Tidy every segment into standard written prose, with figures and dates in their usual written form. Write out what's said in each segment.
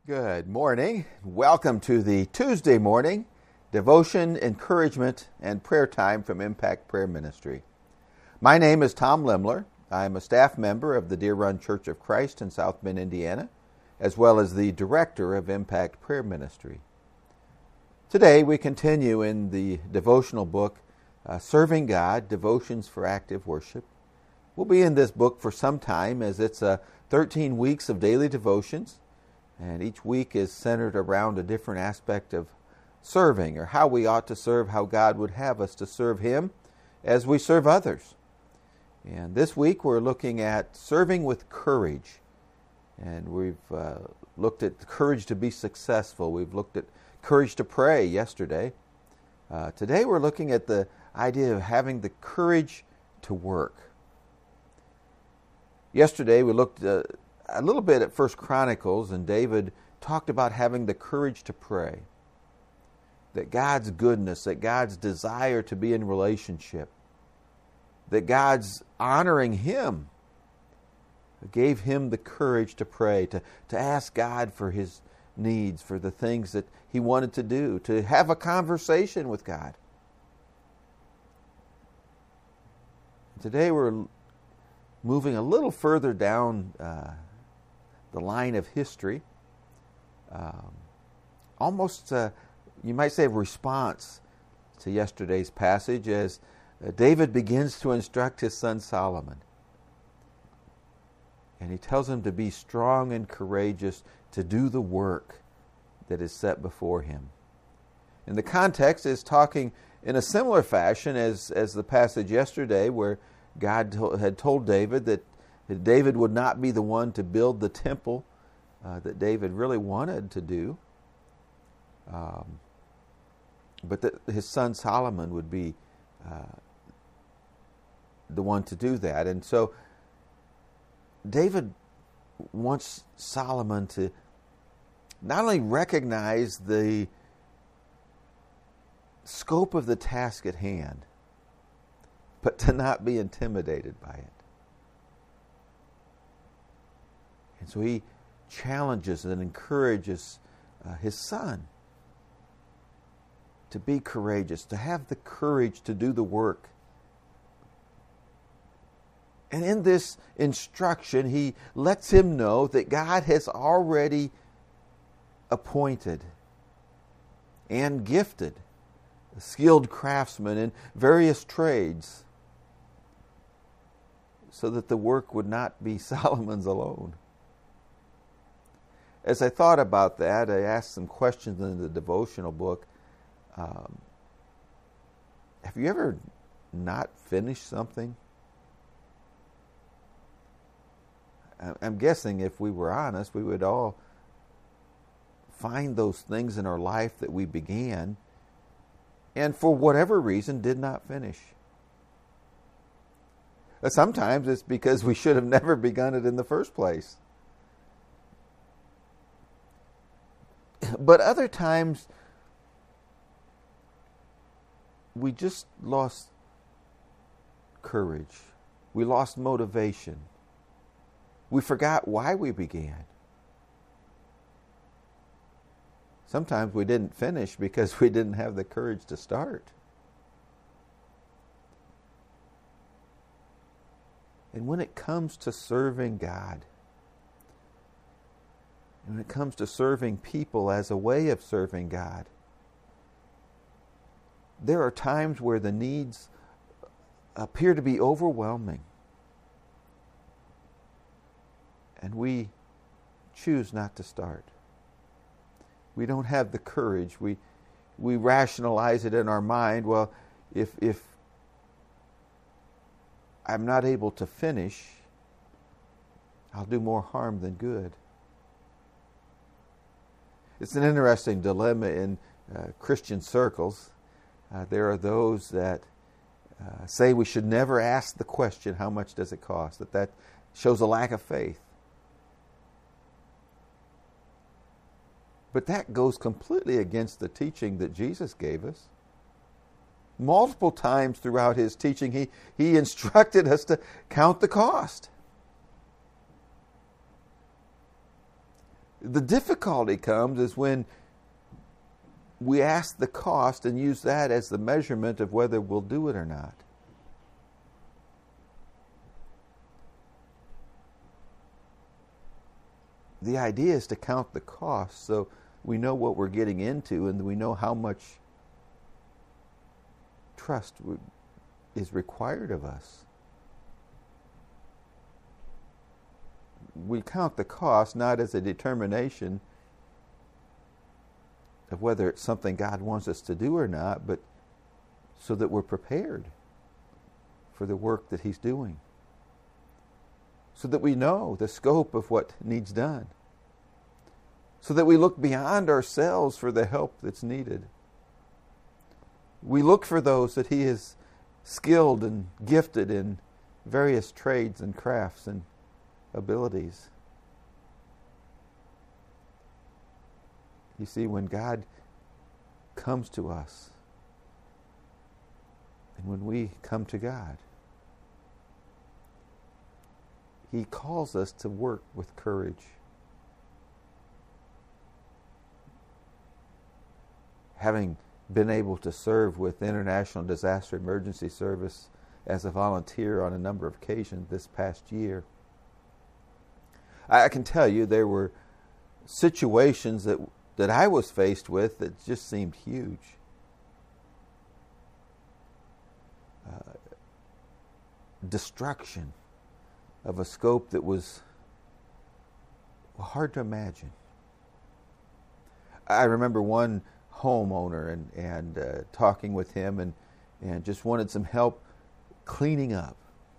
Good morning. Welcome to the Tuesday morning devotion, encouragement, and prayer time from Impact Prayer Ministry. My name is Tom Limler. I'm a staff member of the Deer Run Church of Christ in South Bend, Indiana, as well as the director of Impact Prayer Ministry. Today we continue in the devotional book, Serving God, Devotions for Active Worship. We'll be in this book for some time as it's 13 weeks of daily devotions. And each week is centered around a different aspect of serving, or how we ought to serve, how God would have us to serve Him as we serve others. And this week we're looking at serving with courage. And we've looked at courage to be successful. We've looked at courage to pray yesterday. Today we're looking at the idea of having the courage to work. Yesterday we looked a little bit at 1 Chronicles, and David talked about having the courage to pray. That God's goodness, that God's desire to be in relationship, that God's honoring him gave him the courage to pray, to ask God for his needs, for the things that he wanted to do, to have a conversation with God. Today we're moving a little further down the line of history, almost you might say a response to yesterday's passage, as David begins to instruct his son Solomon. And he tells him to be strong and courageous to do the work that is set before him. And the context is talking in a similar fashion as the passage yesterday, where God had told David that David would not be the one to build the temple that David really wanted to do, but that his son Solomon would be the one to do that. And so David wants Solomon to not only recognize the scope of the task at hand, but to not be intimidated by it. And so he challenges and encourages his son to be courageous, to have the courage to do the work. And in this instruction, he lets him know that God has already appointed and gifted skilled craftsmen in various trades, so that the work would not be Solomon's alone. As I thought about that, I asked some questions in the devotional book. Have you ever not finished something? I'm guessing if we were honest, we would all find those things in our life that we began and for whatever reason did not finish. Sometimes it's because we should have never begun it in the first place. But other times, we just lost courage. We lost motivation. We forgot why we began. Sometimes we didn't finish because we didn't have the courage to start. And when it comes to serving God, and when it comes to serving people as a way of serving God, there are times where the needs appear to be overwhelming. And we choose not to start. We don't have the courage. We rationalize it in our mind. Well, if I'm not able to finish, I'll do more harm than good. It's an interesting dilemma in Christian circles. There are those that say we should never ask the question, how much does it cost? That shows a lack of faith. But that goes completely against the teaching that Jesus gave us. Multiple times throughout his teaching, he instructed us to count the cost. The difficulty comes is when we ask the cost and use that as the measurement of whether we'll do it or not. The idea is to count the cost so we know what we're getting into and we know how much trust is required of us. We count the cost not as a determination of whether it's something God wants us to do or not, but so that we're prepared for the work that He's doing. So that we know the scope of what needs done. So that we look beyond ourselves for the help that's needed. We look for those that He has skilled and gifted in various trades and crafts and abilities. You see, when God comes to us, and when we come to God, He calls us to work with courage. Having been able to serve with International Disaster Emergency Service as a volunteer on a number of occasions this past year, I can tell you there were situations that I was faced with that just seemed huge. Destruction of a scope that was hard to imagine. I remember one homeowner and talking with him and just wanted some help cleaning up.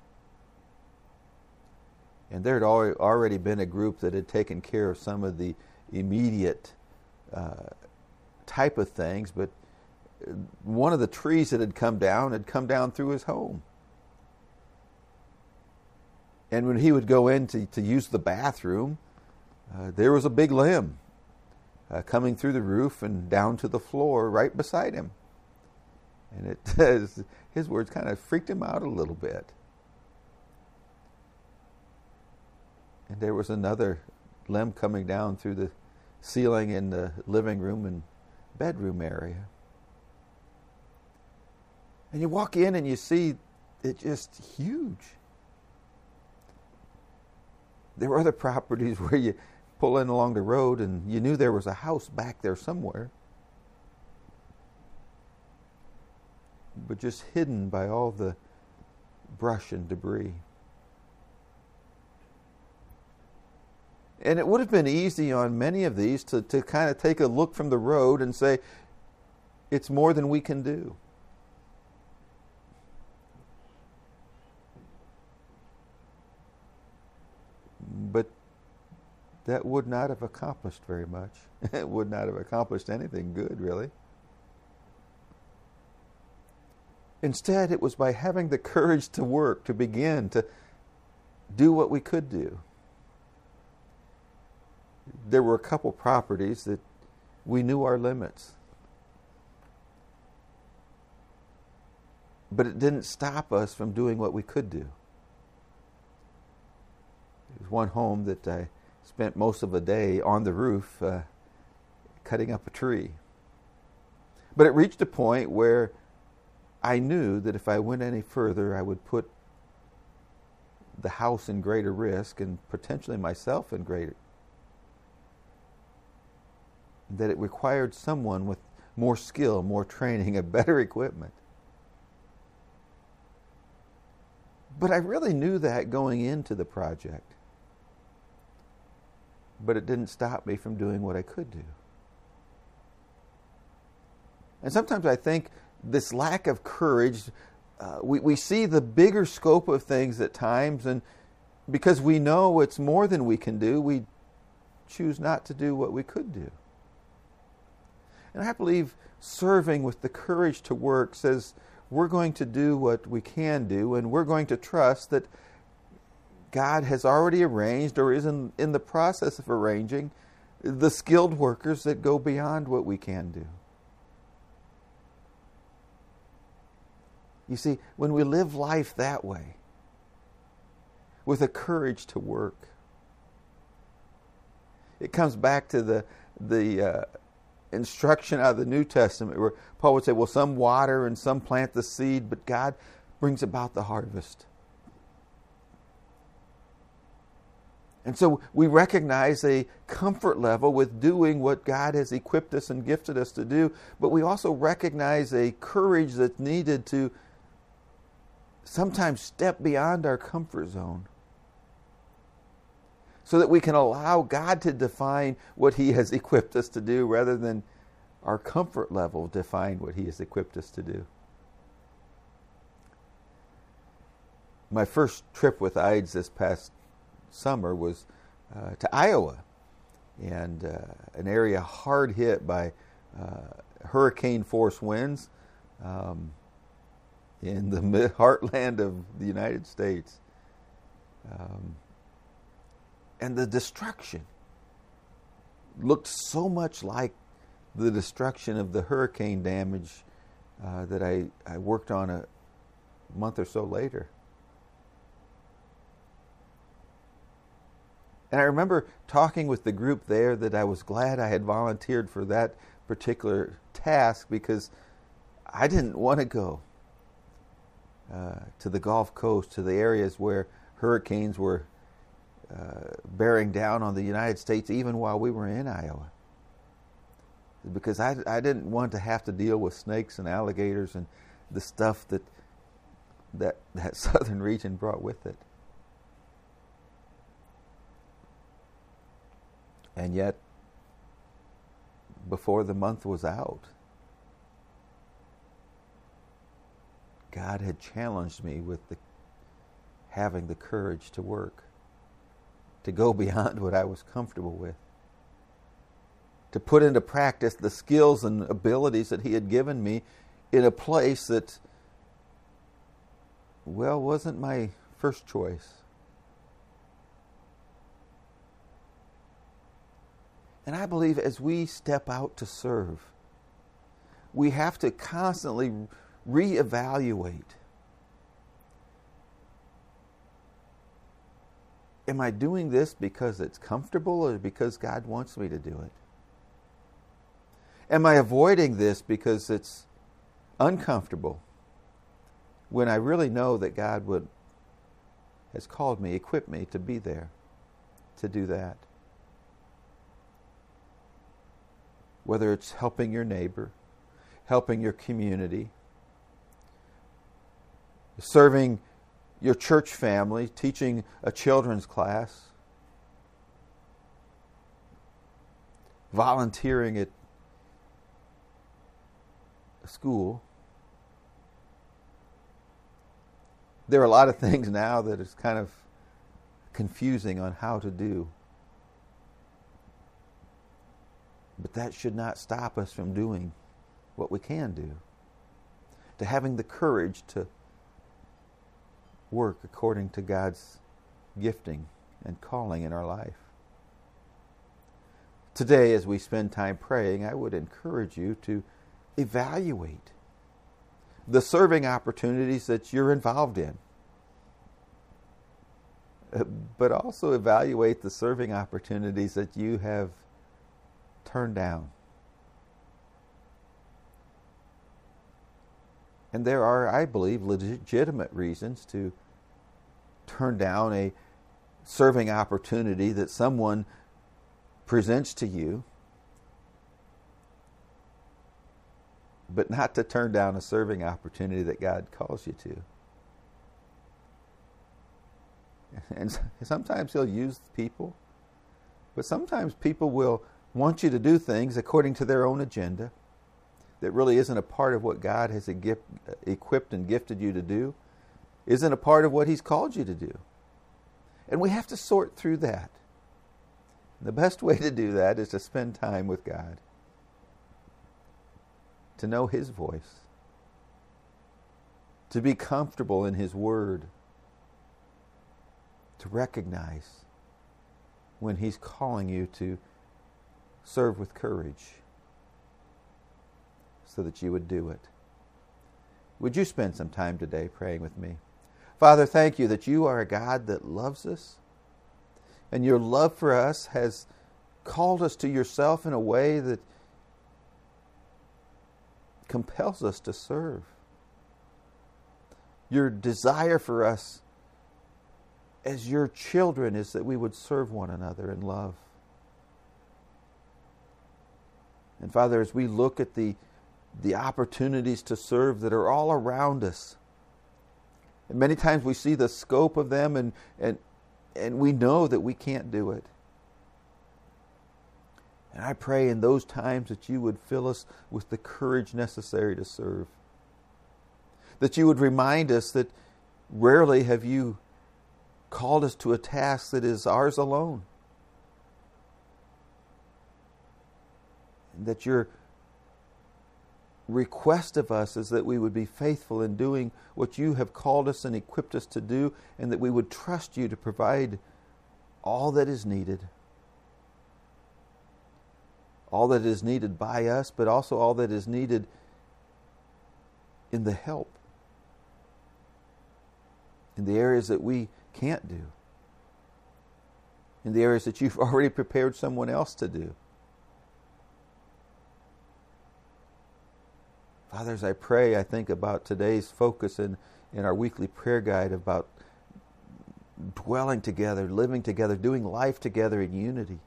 And there had already been a group that had taken care of some of the immediate type of things, but one of the trees that had come down through his home. And when he would go in to use the bathroom, there was a big limb coming through the roof and down to the floor right beside him. And his words kind of freaked him out a little bit. And there was another limb coming down through the ceiling in the living room and bedroom area. And you walk in and you see it just huge. There were other properties where you pull in along the road and you knew there was a house back there somewhere, but just hidden by all the brush and debris. And it would have been easy on many of these to kind of take a look from the road and say, it's more than we can do. But that would not have accomplished very much. It would not have accomplished anything good, really. Instead, it was by having the courage to work, to begin, to do what we could do. There were a couple properties that we knew our limits. But it didn't stop us from doing what we could do. There was one home that I spent most of a day on the roof cutting up a tree. But it reached a point where I knew that if I went any further, I would put the house in greater risk and potentially myself in greater. That it required someone with more skill, more training, and better equipment. But I really knew that going into the project. But it didn't stop me from doing what I could do. And sometimes I think this lack of courage, we see the bigger scope of things at times, and because we know it's more than we can do, we choose not to do what we could do. And I believe serving with the courage to work says we're going to do what we can do, and we're going to trust that God has already arranged or is in the process of arranging the skilled workers that go beyond what we can do. You see, when we live life that way, with a courage to work, It comes back to the instruction out of the New Testament where Paul would say, well, some water and some plant the seed, but God brings about the harvest. And so we recognize a comfort level with doing what God has equipped us and gifted us to do, but we also recognize a courage that's needed to sometimes step beyond our comfort zone so that we can allow God to define what He has equipped us to do rather than our comfort level define what He has equipped us to do. My first trip with IDES this past summer was to Iowa, and an area hard hit by hurricane force winds in the heartland of the United States. And the destruction looked so much like the destruction of the hurricane damage that I worked on a month or so later. And I remember talking with the group there that I was glad I had volunteered for that particular task because I didn't want to go to the Gulf Coast, to the areas where hurricanes were bearing down on the United States even while we were in Iowa. Because I didn't want to have to deal with snakes and alligators and the stuff that southern region brought with it. And yet, before the month was out, God had challenged me with having the courage to work, to go beyond what I was comfortable with, to put into practice the skills and abilities that He had given me in a place that, well, wasn't my first choice. And I believe as we step out to serve, we have to constantly reevaluate. Am I doing this because it's comfortable or because God wants me to do it? Am I avoiding this because it's uncomfortable when I really know that God has called me, equipped me to be there, to do that? Whether it's helping your neighbor, helping your community, serving your church family, teaching a children's class, volunteering at a school. There are a lot of things now that is kind of confusing on how to do. But that should not stop us from doing what we can do, to having the courage to work according to God's gifting and calling in our life. Today, as we spend time praying, I would encourage you to evaluate the serving opportunities that you're involved in, but also evaluate the serving opportunities that you have turned down. And there are, I believe, legitimate reasons to turn down a serving opportunity that someone presents to you, but not to turn down a serving opportunity that God calls you to. And sometimes He'll use people, but sometimes people will want you to do things according to their own agenda that really isn't a part of what God has equipped and gifted you to do, isn't a part of what He's called you to do. And we have to sort through that. The best way to do that is to spend time with God, to know His voice, to be comfortable in His Word, to recognize when He's calling you to serve with courage so that you would do it. Would you spend some time today praying with me? Father, thank you that you are a God that loves us, and your love for us has called us to yourself in a way that compels us to serve. Your desire for us as your children is that we would serve one another in love. And Father, as we look at the opportunities to serve that are all around us, and many times we see the scope of them and we know that we can't do it. And I pray in those times that you would fill us with the courage necessary to serve. That you would remind us that rarely have you called us to a task that is ours alone. And that your request of us is that we would be faithful in doing what you have called us and equipped us to do, and that we would trust you to provide all that is needed. All that is needed by us, but also all that is needed in the help. In the areas that we can't do. In the areas that you've already prepared someone else to do. Father, as I pray, I think about today's focus in our weekly prayer guide about dwelling together, living together, doing life together in unity.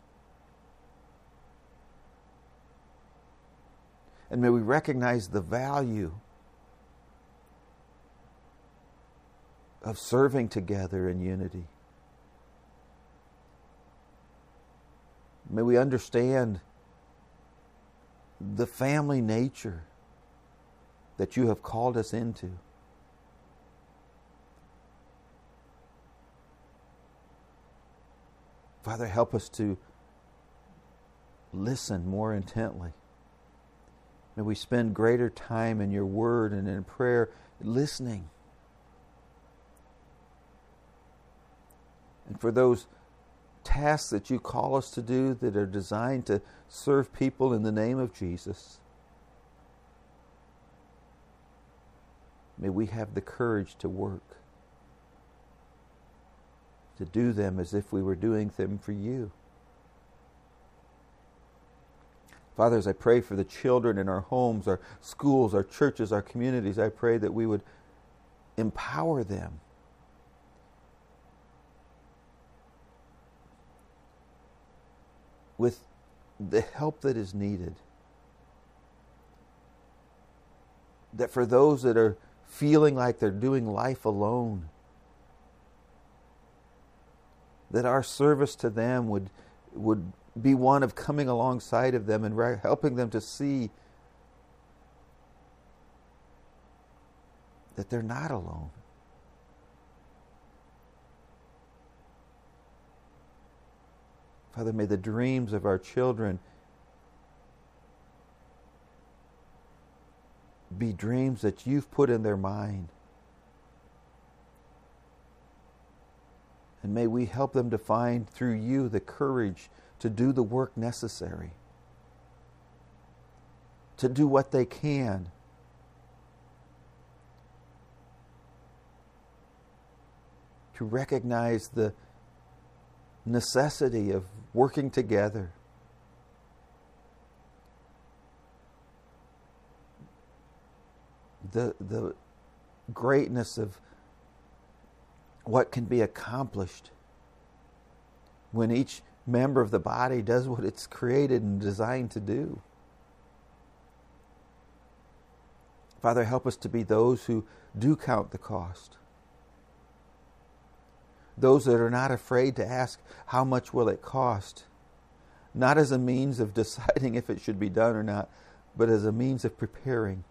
And may we recognize the value of serving together in unity. May we understand the family nature that you have called us into. Father, help us to listen more intently. May we spend greater time in your word and in prayer listening. And for those tasks that you call us to do that are designed to serve people in the name of Jesus, may we have the courage to work, to do them as if we were doing them for you. Father, as I pray for the children in our homes, our schools, our churches, our communities, I pray that we would empower them with the help that is needed. That for those that are feeling like they're doing life alone, that our service to them would be one of coming alongside of them and helping them to see that they're not alone. Father, may the dreams of our children be dreams that you've put in their mind. And may we help them to find through you the courage to do the work necessary, to do what they can, to recognize the necessity of working together, the greatness of what can be accomplished when each member of the body does what it's created and designed to do. Father, help us to be those who do count the cost. Those that are not afraid to ask, how much will it cost? Not as a means of deciding if it should be done or not, but as a means of preparing.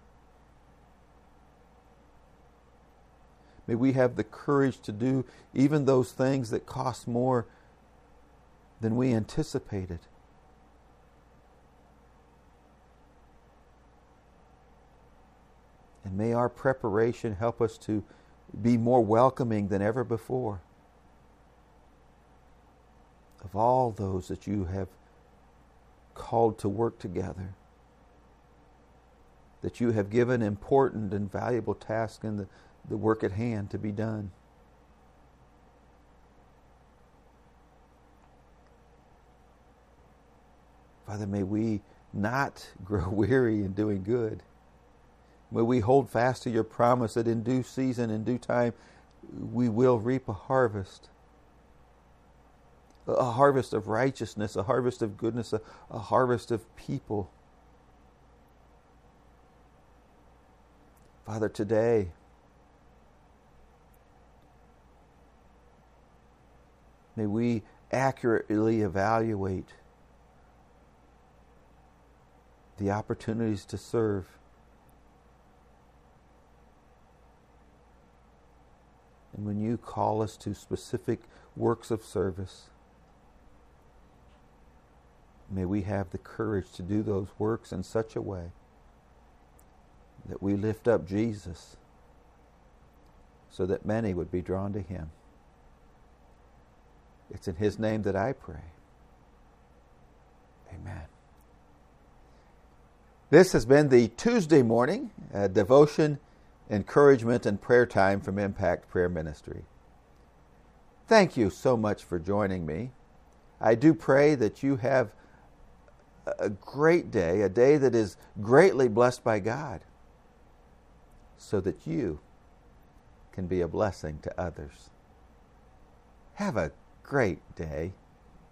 May we have the courage to do even those things that cost more than we anticipated. And may our preparation help us to be more welcoming than ever before of all those that you have called to work together, that you have given important and valuable tasks in the work at hand to be done. Father, may we not grow weary in doing good. May we hold fast to your promise that in due season, in due time, we will reap a harvest of righteousness, a harvest of goodness, a harvest of people. Father, today, may we accurately evaluate the opportunities to serve. And when you call us to specific works of service, may we have the courage to do those works in such a way that we lift up Jesus so that many would be drawn to him. It's in his name that I pray. Amen. This has been the Tuesday morning devotion, encouragement, and prayer time from Impact Prayer Ministry. Thank you so much for joining me. I do pray that you have a great day, a day that is greatly blessed by God, so that you can be a blessing to others. Have a great day.